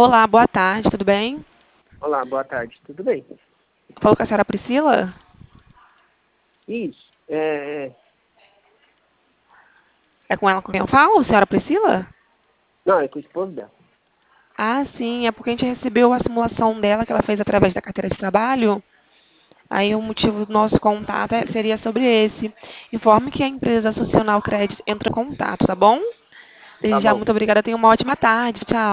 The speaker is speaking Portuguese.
Olá, boa tarde, tudo bem? Olá, boa tarde, tudo bem? Falou com a senhora Priscila? Isso, É com ela com quem eu falo, senhora Priscila? não, é com o esposo dela. Ah, sim, é porque a gente recebeu a simulação dela que ela fez através da carteira de trabalho. Aí o motivo do nosso contato seria sobre esse. Informe que a empresa Associacional Crédito entra em contato, tá bom? Tá Desde já, bom. muito obrigada, tenha uma ótima tarde, tchau.